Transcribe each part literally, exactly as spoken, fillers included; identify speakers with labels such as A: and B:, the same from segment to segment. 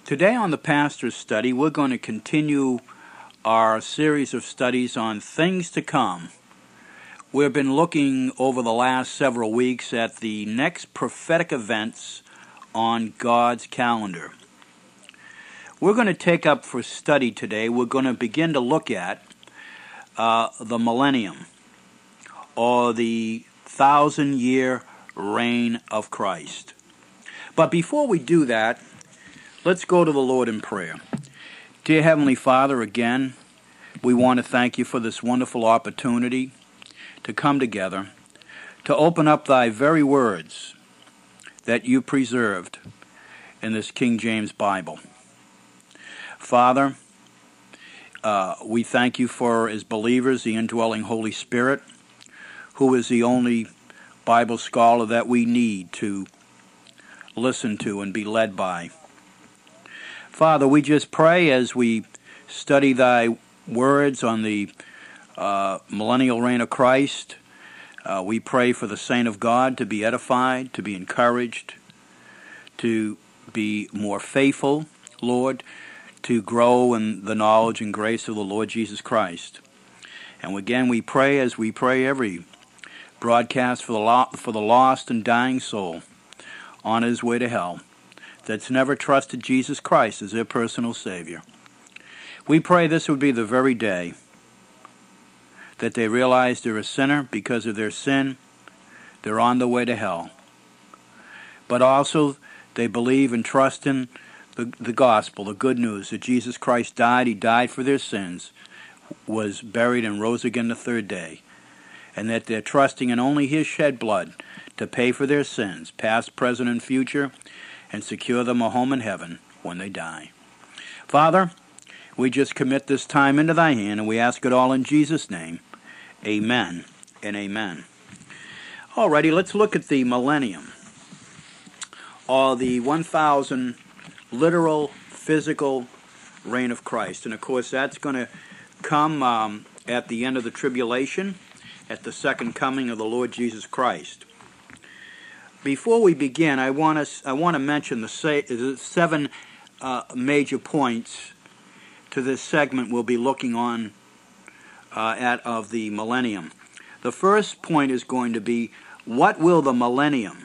A: Today on the Pastor's Study, we're going to continue our series of studies on things to come. We've been looking over the last several weeks at the next prophetic events on God's calendar. We're going to take up for study today, we're going to begin to look at uh, the millennium, or the thousand-year reign of Christ. But before we do that, let's go to the Lord in prayer. Dear Heavenly Father, again, we want to thank you for this wonderful opportunity to come together, to open up thy very words that you preserved in this King James Bible. Father, uh, we thank you for, as believers, the indwelling Holy Spirit, who is the only Bible scholar that we need to listen to and be led by. Father, we just pray as we study thy words on the uh, millennial reign of Christ, uh, we pray for the saint of God to be edified, to be encouraged, to be more faithful, Lord, to grow in the knowledge and grace of the Lord Jesus Christ. And again, we pray as we pray every broadcast for the lo- for the lost and dying soul on his way to hell, that's never trusted Jesus Christ as their personal Savior. We pray this would be the very day that they realize they're a sinner. Because of their sin, they're on the way to hell. But also, they believe and trust in the, the gospel, the good news, that Jesus Christ died, he died for their sins, was buried and rose again the third day, and that they're trusting in only his shed blood to pay for their sins, past, present, and future, and secure them a home in heaven when they die. Father, we just commit this time into thy hand, and we ask it all in Jesus' name. Amen and amen. Alrighty, let's look at the millennium, or the one thousand literal, physical reign of Christ. And of course, that's going to come um, at the end of the tribulation, at the second coming of the Lord Jesus Christ. Before we begin, I want to I want to mention the, say, the seven uh, major points to this segment we'll be looking on uh, at of the millennium. The first point is going to be, what will the millennium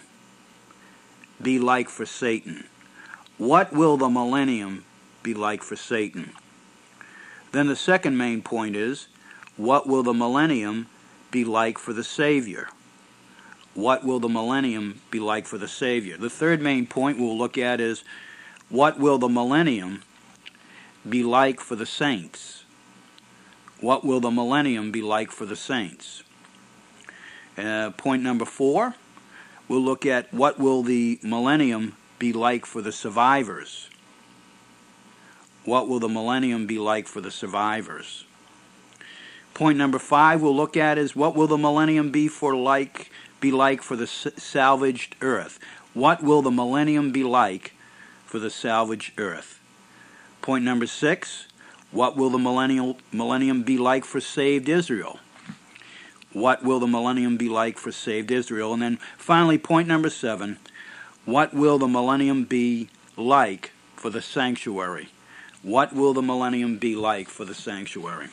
A: be like for Satan? What will the millennium be like for Satan? Then the second main point is, what will the millennium be like for the Savior? What will the millennium be like for the Savior? The third main point we'll look at is, what will the millennium be like for the saints? What will the millennium be like for the saints? Uh, point number four, we'll look at what will the millennium be like for the survivors? What will the millennium be like for the survivors? Point number five we'll look at is, what will the millennium be for like be like for the salvaged earth? What will the millennium be like for the salvaged earth? Point number six, what will the millennial millennium be like for saved Israel? What will the millennium be like for saved Israel? And then finally, point number seven, what will the millennium be like for the sanctuary? What will the millennium be like for the sanctuary?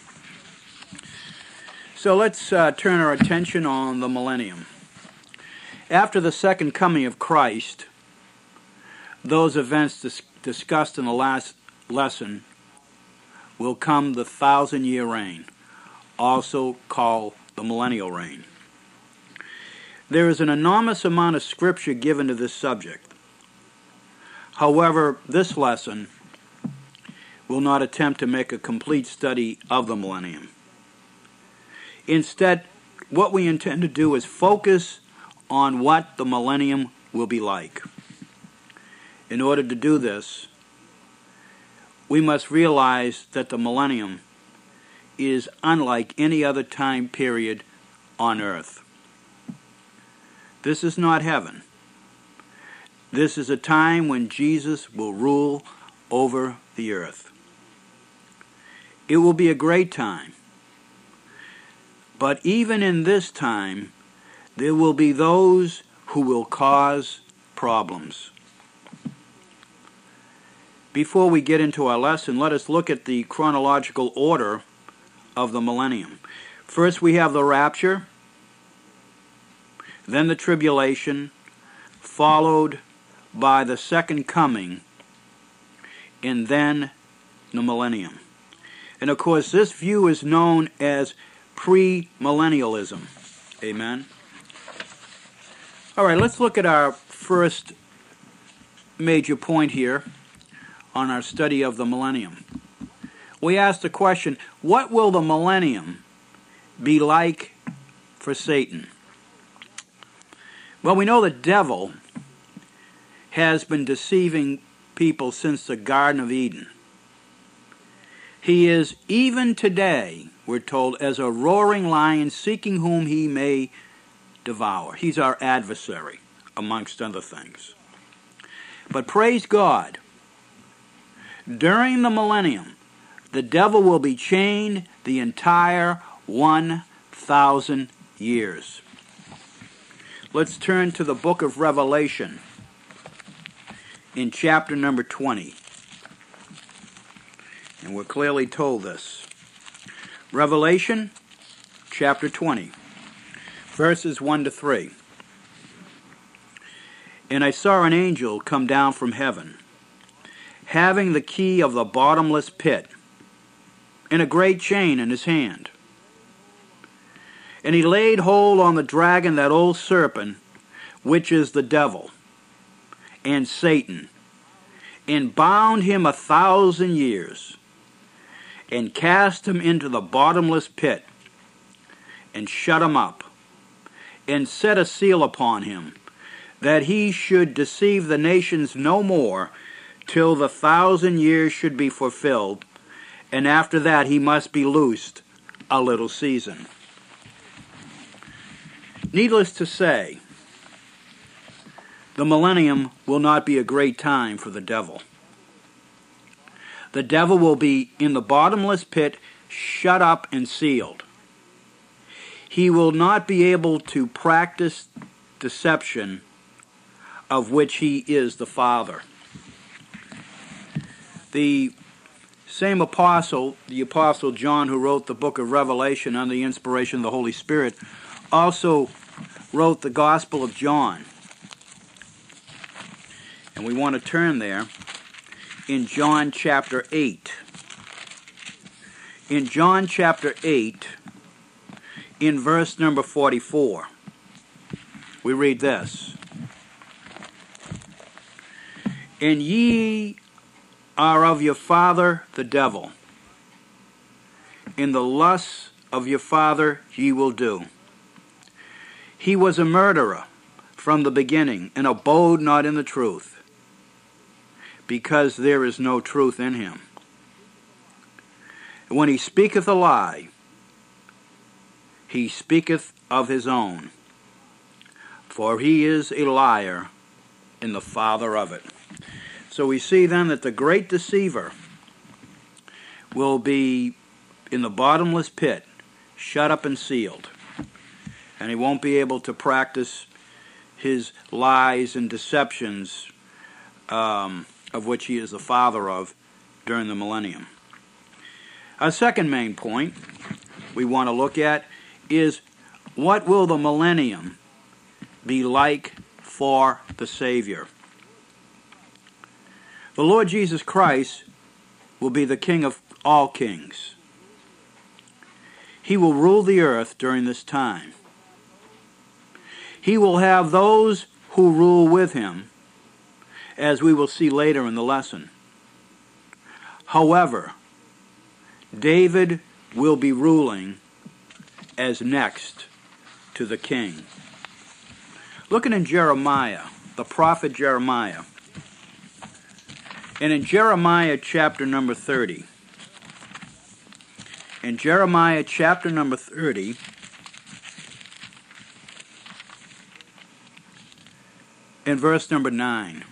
A: So let's uh, turn our attention on the millennium. After the second coming of Christ, those events dis- discussed in the last lesson, will come the thousand-year reign, also called the millennial reign. There is an enormous amount of scripture given to this subject. However, this lesson will not attempt to make a complete study of the millennium. Instead, what we intend to do is focus on what the millennium will be like. In order to do this, we must realize that the millennium is unlike any other time period on earth. This is not heaven. This is a time when Jesus will rule over the earth. It will be a great time. But even in this time, there will be those who will cause problems. before we get into our lesson, let us look at the chronological order of the millennium. First we have the rapture, then the tribulation, followed by the second coming, and then the millennium. And of course, this view is known as premillennialism. Amen. All right, let's look at our first major point here on our study of the millennium. We asked the question, what will the millennium be like for Satan? Well, we know the devil has been deceiving people since the Garden of Eden. He is, even today, we're told, as a roaring lion seeking whom he may devour. He's our adversary, amongst other things. But praise God, during the millennium, the devil will be chained the entire one thousand years. Let's turn to the book of Revelation in chapter number twenty. And we're clearly told this. Revelation chapter twenty, verses one to three. And I saw an angel come down from heaven, having the key of the bottomless pit, and a great chain in his hand. And he laid hold on the dragon, that old serpent, which is the devil, and Satan, and bound him a thousand years, and cast him into the bottomless pit, and shut him up, and set a seal upon him, that he should deceive the nations no more, till the thousand years should be fulfilled, and after that he must be loosed a little season. Needless to say, the millennium will not be a great time for the devil. The devil will be in the bottomless pit, shut up and sealed. He will not be able to practice deception, of which he is the father. The same apostle, the apostle John, who wrote the book of Revelation under the inspiration of the Holy Spirit, also wrote the Gospel of John. And we want to turn there in John chapter eight. In John chapter eight, in verse number forty-four, we read this. And ye are of your father the devil. In the lusts of your father ye will do. He was a murderer from the beginning, and abode not in the truth, because there is no truth in him. When he speaketh a lie, he speaketh of his own, for he is a liar and the father of it. So we see then that the great deceiver will be in the bottomless pit, shut up and sealed. And he won't be able to practice his lies and deceptions, um, of which he is the father of, during the millennium. Our second main point we want to look at is, what will the millennium be like for the Savior? The Lord Jesus Christ will be the King of all kings. He will rule the earth during this time. He will have those who rule with him, as we will see later in the lesson. However, David will be ruling as next to the king. Looking in Jeremiah, the prophet Jeremiah, and in Jeremiah chapter number thirty, in Jeremiah chapter number thirty, in verse number nine,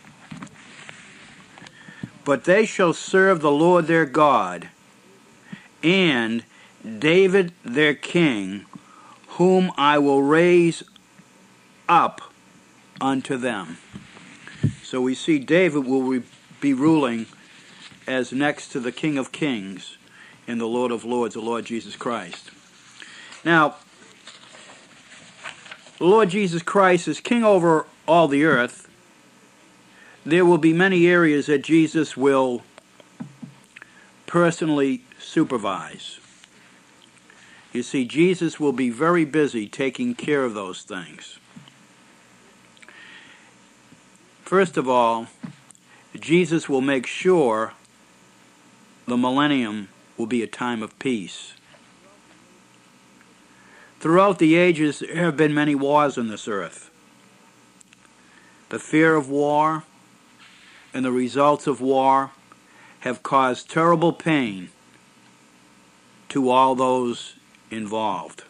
A: but they shall serve the Lord their God, and David their king, whom I will raise up unto them. So we see David will be ruling as next to the King of Kings and the Lord of Lords, the Lord Jesus Christ. Now, the Lord Jesus Christ is king over all the earth. There will be many areas that Jesus will personally supervise. You see, Jesus will be very busy taking care of those things. First of all, Jesus will make sure the millennium will be a time of peace. Throughout the ages, there have been many wars on this earth. The fear of war and the results of war have caused terrible pain to all those involved.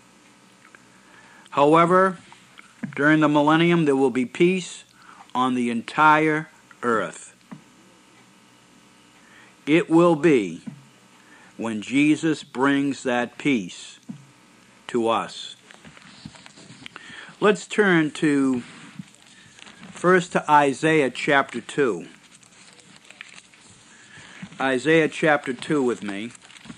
A: However, during the millennium, there will be peace on the entire earth. It will be when Jesus brings that peace to us. Let's turn to first to Isaiah chapter two. Isaiah chapter two with me.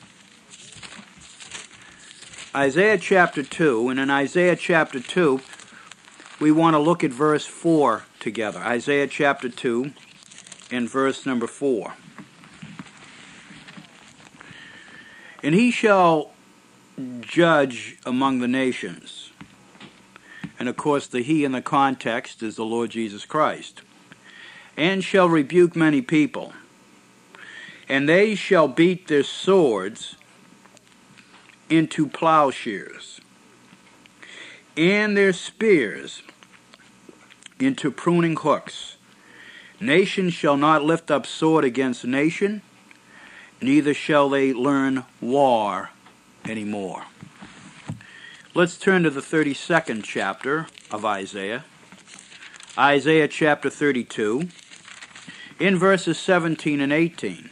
A: Isaiah chapter two, and in Isaiah chapter two, we want to look at verse four together. Isaiah chapter two and verse number four. And he shall judge among the nations. And of course the he in the context is the Lord Jesus Christ. And shall rebuke many people. And they shall beat their swords into plowshares, and their spears into pruning hooks. Nation shall not lift up sword against nation, neither shall they learn war anymore. Let's turn to the thirty-second chapter of Isaiah. Isaiah chapter thirty-two, in verses seventeen and eighteen.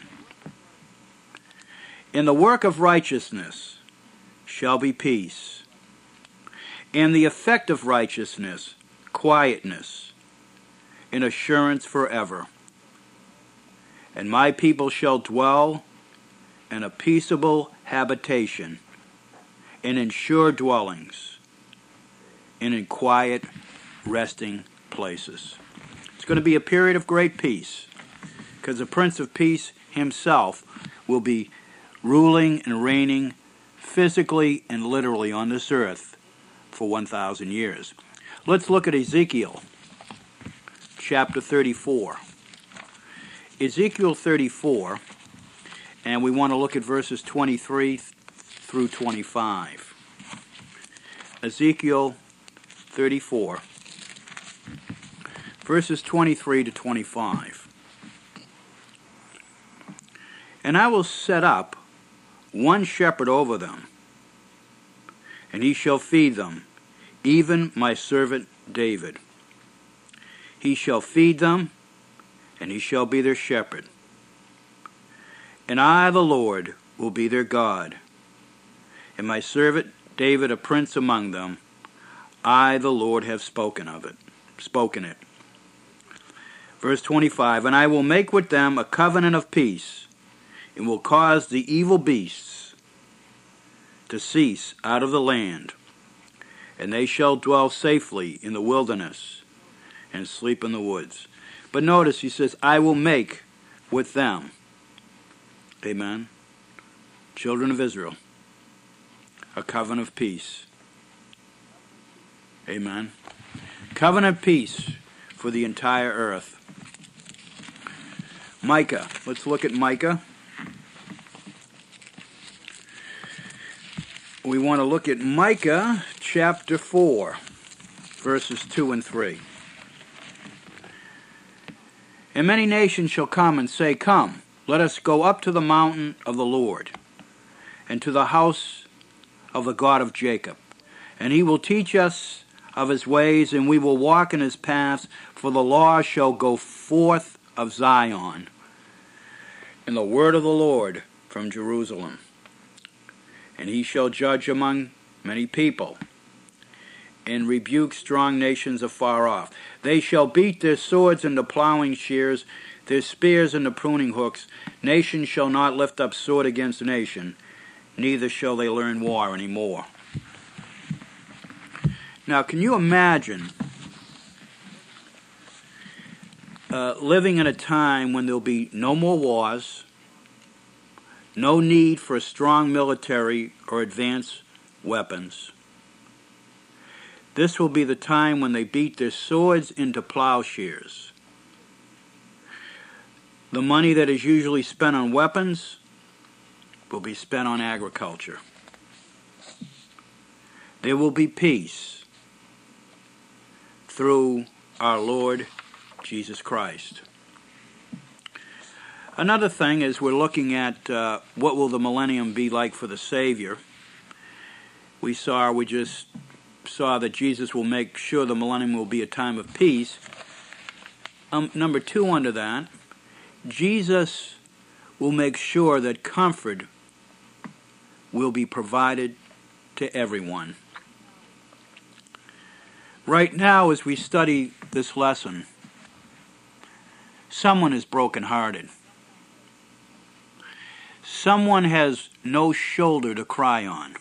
A: In the work of righteousness shall be peace, and the effect of righteousness, quietness, and assurance forever. And my people shall dwell in a peaceable habitation, and in sure dwellings, and in quiet resting places. It's going to be a period of great peace, because the Prince of Peace himself will be ruling and reigning physically and literally on this earth for one thousand years. Let's look at Ezekiel chapter thirty-four. Ezekiel thirty-four, and we want to look at verses twenty-three through twenty-five. Ezekiel thirty-four, verses twenty-three to twenty-five. And I will set up one shepherd over them, and he shall feed them, even my servant David. He shall feed them, and he shall be their shepherd. And I, the Lord, will be their God, and my servant David a prince among them. I, the Lord, have spoken of it, spoken it. Verse twenty-five, and I will make with them a covenant of peace, and will cause the evil beasts to cease out of the land, and they shall dwell safely in the wilderness and sleep in the woods. But notice he says, I will make with them, amen, children of Israel, a covenant of peace. Amen. Covenant of peace for the entire earth. Micah. Let's look at Micah. We want to look at Micah chapter four, verses two and three. And many nations shall come and say, Come, let us go up to the mountain of the Lord, and to the house of the God of Jacob. And he will teach us of his ways, and we will walk in his paths, for the law shall go forth of Zion, and the word of the Lord from Jerusalem. And he shall judge among many people, and rebuke strong nations afar off. They shall beat their swords into plowing shares, their spears and the pruning hooks. Nation shall not lift up sword against nation, neither shall they learn war any more. Now, can you imagine uh, living in a time when there'll be no more wars, no need for a strong military or advanced weapons? This will be the time when they beat their swords into plowshares. The money that is usually spent on weapons will be spent on agriculture. There will be peace through our Lord Jesus Christ. Another thing is we're looking at uh, what will the millennium be like for the Savior. We saw, we just saw that Jesus will make sure the millennium will be a time of peace. Um, number two under that, Jesus will make sure that comfort will be provided to everyone. Right now, as we study this lesson, someone is brokenhearted. Someone has no shoulder to cry on.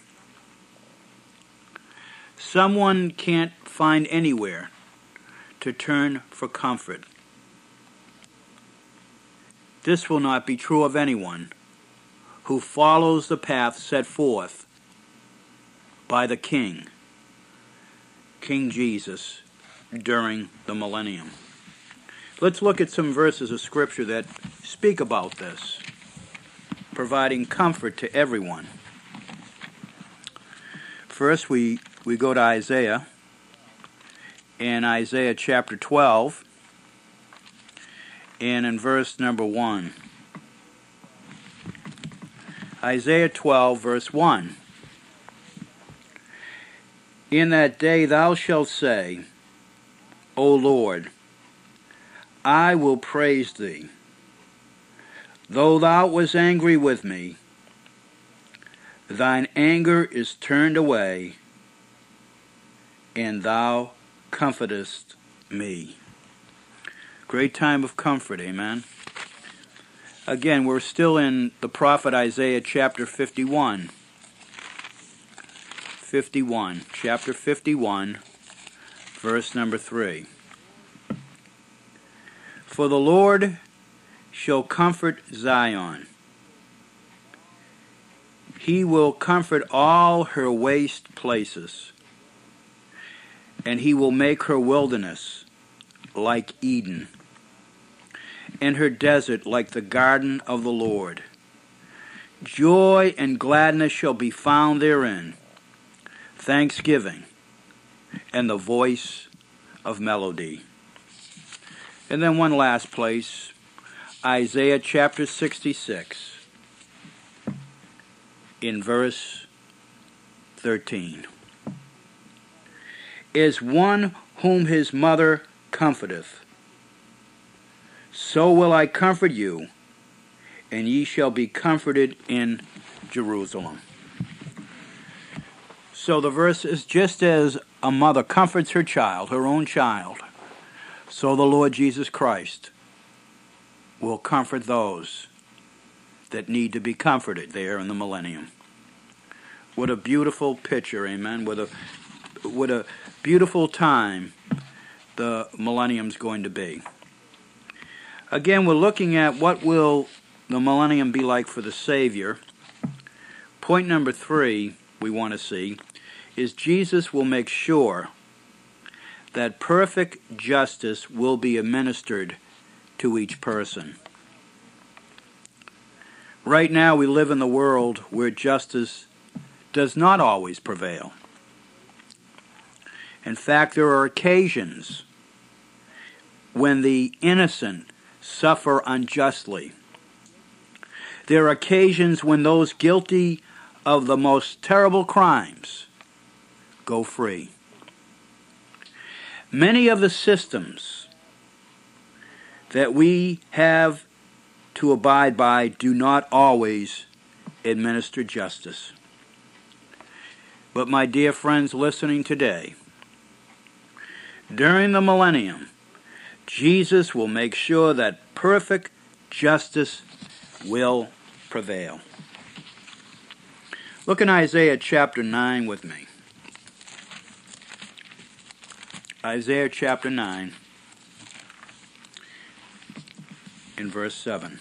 A: Someone can't find anywhere to turn for comfort. This will not be true of anyone who follows the path set forth by the King, King Jesus, during the millennium. Let's look at some verses of Scripture that speak about this, providing comfort to everyone. First, we, we go to Isaiah, in Isaiah chapter twelve, and in verse number one. Isaiah twelve, verse one. In that day thou shalt say, O Lord, I will praise thee. Though thou wast angry with me, thine anger is turned away, and thou comfortest me. Great time of comfort, amen. Again, we're still in the prophet Isaiah chapter fifty-one. fifty-one, chapter fifty-one, verse number three. For the Lord shall comfort Zion. He will comfort all her waste places, and he will make her wilderness like Eden, and her desert like the garden of the Lord. Joy and gladness shall be found therein, thanksgiving, and the voice of melody. And then one last place, Isaiah chapter sixty-six, in verse thirteen. Is one whom his mother comforteth, so will I comfort you, and ye shall be comforted in Jerusalem. So the verse is, just as a mother comforts her child, her own child, so the Lord Jesus Christ will comfort those that need to be comforted there in the millennium. What a beautiful picture, amen. What a, what a beautiful time the millennium's going to be. Again, we're looking at what will the millennium be like for the Savior. Point number three we want to see is Jesus will make sure that perfect justice will be administered to each person. Right now we live in the world where justice does not always prevail. In fact, there are occasions when the innocent suffer unjustly. There are occasions when those guilty of the most terrible crimes go free. Many of the systems that we have to abide by do not always administer justice. But my dear friends listening today, during the millennium, Jesus will make sure that perfect justice will prevail. Look in Isaiah chapter nine with me. Isaiah chapter nine, in verse seven.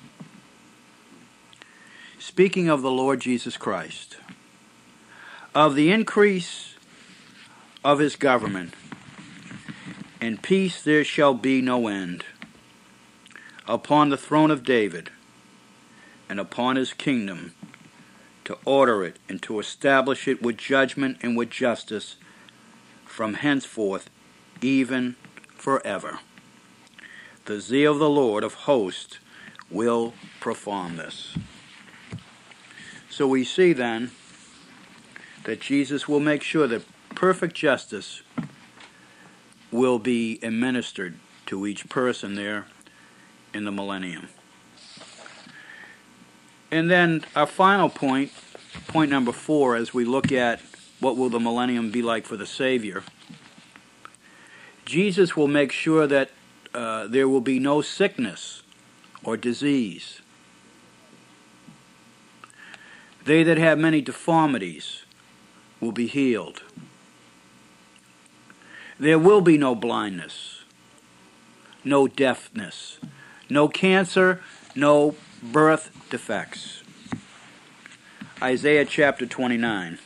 A: Speaking of the Lord Jesus Christ, of the increase of his government, in peace there shall be no end, upon the throne of David, and upon his kingdom, to order it and to establish it with judgment and with justice from henceforth, even forever. The zeal of the Lord of hosts will perform this. So we see then that Jesus will make sure that perfect justice will be administered to each person there in the millennium. And then our final point, point number four, as we look at what will the millennium be like for the Savior, Jesus will make sure that uh, there will be no sickness or disease. They that have many deformities will be healed. There will be no blindness, no deafness, no cancer, no birth defects. Isaiah chapter twenty-nine.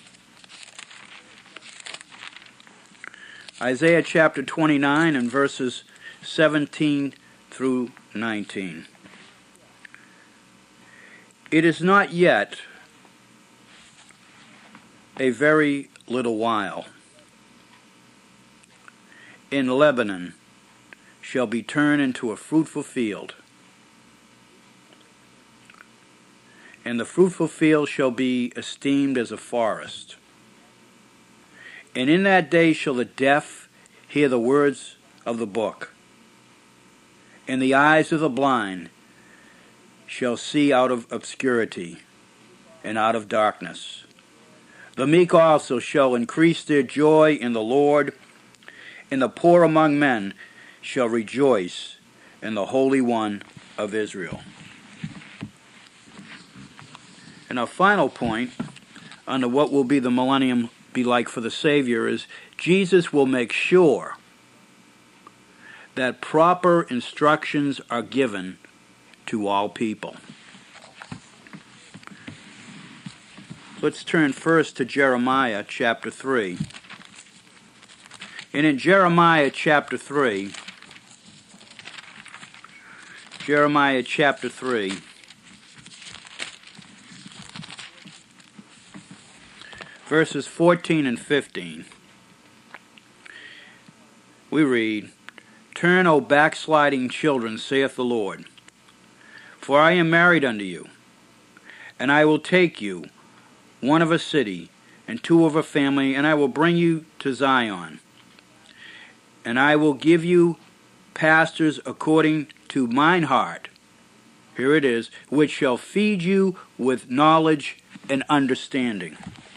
A: Isaiah chapter twenty-nine and verses seventeen through nineteen. It is not yet a very little while. In Lebanon shall be turned into a fruitful field, and the fruitful field shall be esteemed as a forest. And in that day shall the deaf hear the words of the book, and the eyes of the blind shall see out of obscurity and out of darkness. The meek also shall increase their joy in the Lord, and the poor among men shall rejoice in the Holy One of Israel. And our final point under what will be the millennium be like for the Savior is Jesus will make sure that proper instructions are given to all people. Let's turn first to Jeremiah chapter three. And in Jeremiah chapter three, Jeremiah chapter three, verses fourteen and fifteen, we read, Turn, O backsliding children, saith the Lord, for I am married unto you, and I will take you, one of a city, and two of a family, and I will bring you to Zion. And I will give you pastors according to mine heart. Here it is, which shall feed you with knowledge and understanding.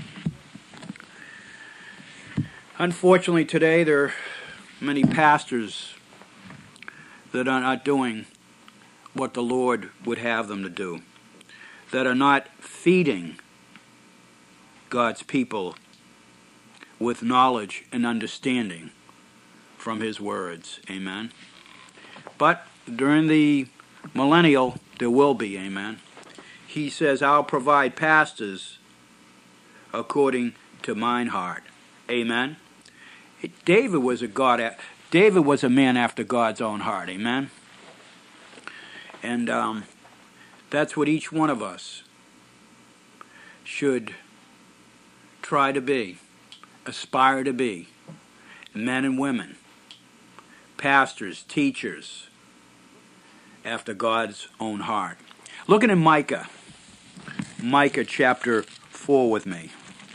A: Unfortunately, today there are many pastors that are not doing what the Lord would have them to do, that are not feeding God's people with knowledge and understanding from his words. Amen. But during the millennial, there will be. Amen. He says, I'll provide pastors according to mine heart. Amen. David was a God. David was a man after God's own heart. Amen. And um, that's what each one of us should try to be, aspire to be, men and women, pastors, teachers, after God's own heart. Looking at Micah, Micah chapter four with me.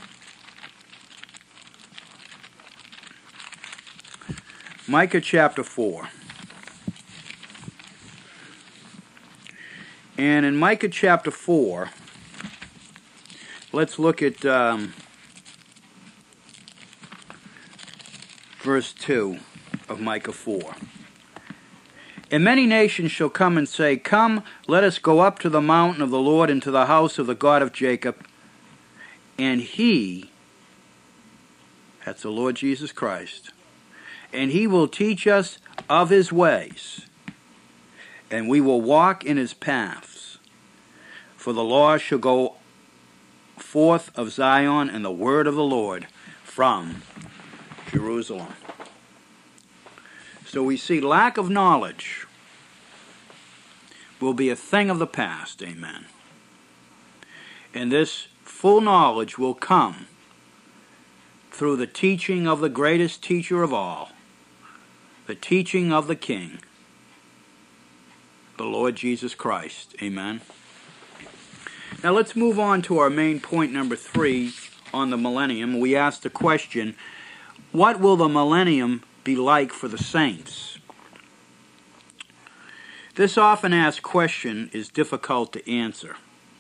A: Micah chapter four. And in Micah chapter four, let's look at um, verse two of Micah four. And many nations shall come and say, Come, let us go up to the mountain of the Lord and to the house of the God of Jacob. And he, that's the Lord Jesus Christ, and he will teach us of his ways, and we will walk in his paths. For the law shall go forth of Zion, and the word of the Lord from Jerusalem. So we see lack of knowledge will be a thing of the past, amen. And this full knowledge will come through the teaching of the greatest teacher of all, the teaching of the King, the Lord Jesus Christ, amen. Now let's move on to our main point number three on the millennium. We asked the question, what will the millennium be like for the saints? This often asked question is difficult to answer.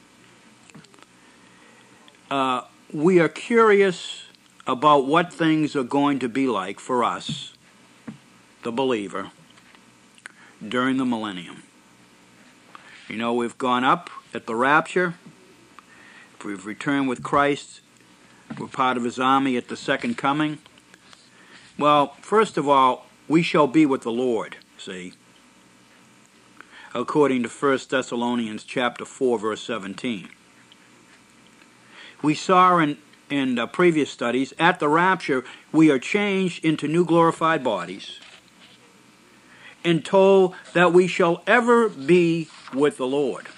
A: Uh, we are curious about what things are going to be like for us, the believer, during the millennium. You know, we've gone up at the rapture. If we've returned with Christ, we're part of his army at the second coming. Well, first of all, we shall be with the Lord, see, according to First Thessalonians chapter four, verse seventeen. We saw in, in uh, previous studies, at the rapture, we are changed into new glorified bodies and told that we shall ever be with the Lord.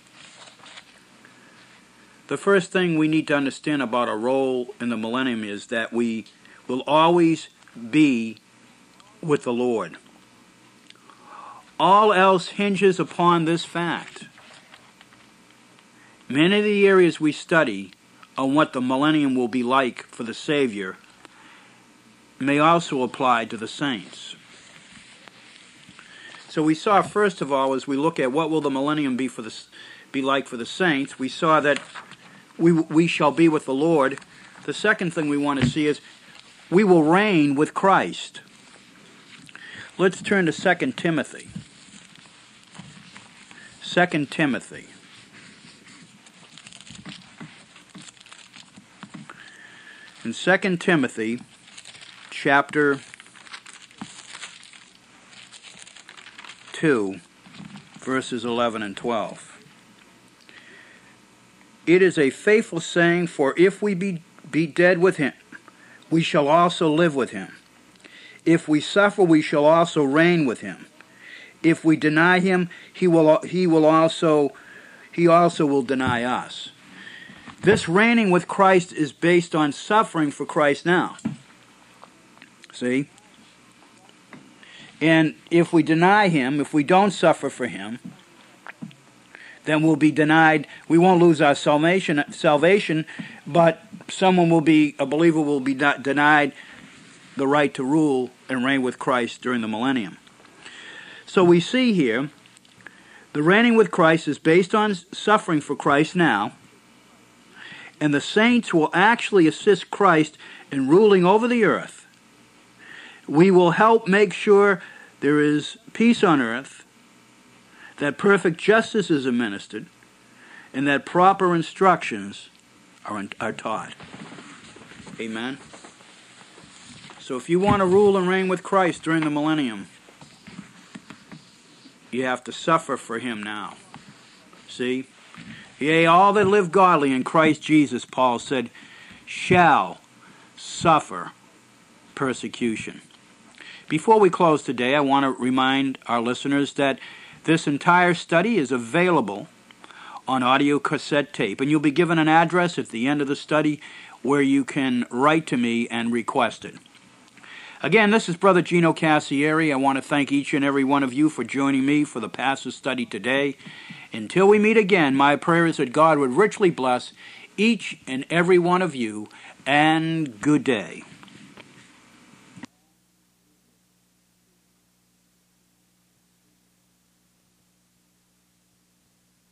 A: The first thing we need to understand about our role in the millennium is that we will always be with the Lord. All else hinges upon this fact. Many of the areas we study on what the millennium will be like for the Savior may also apply to the saints. So we saw, first of all, as we look at what will the millennium be for the be like for the saints, we saw that we we shall be with the Lord. The second thing we want to see is we will reign with Christ. Let's turn to Second Timothy. Second Timothy. In Second Timothy, chapter two, verses eleven and twelve. It is a faithful saying, for if we be, be dead with him, we shall also live with him. If we suffer, we shall also reign with him. If we deny him, he will he will also he also will deny us. This reigning with Christ is based on suffering for Christ now. See? And if we deny him, if we don't suffer for him, then we'll be denied. We won't lose our salvation, salvation, but someone will be, a believer will be denied the right to rule and reign with Christ during the millennium. So we see here, the reigning with Christ is based on suffering for Christ now, and the saints will actually assist Christ in ruling over the earth. We will help make sure there is peace on earth, that perfect justice is administered, and that proper instructions are, are taught. Amen? So if you want to rule and reign with Christ during the millennium, you have to suffer for him now. See? Yea, all that live godly in Christ Jesus, Paul said, shall suffer persecution. Before we close today, I want to remind our listeners that this entire study is available on audio cassette tape, and you'll be given an address at the end of the study where you can write to me and request it. Again, this is Brother Gino Cassieri. I want to thank each and every one of you for joining me for the Pastor's Study today. Until we meet again, my prayer is that God would richly bless each and every one of you, and good day.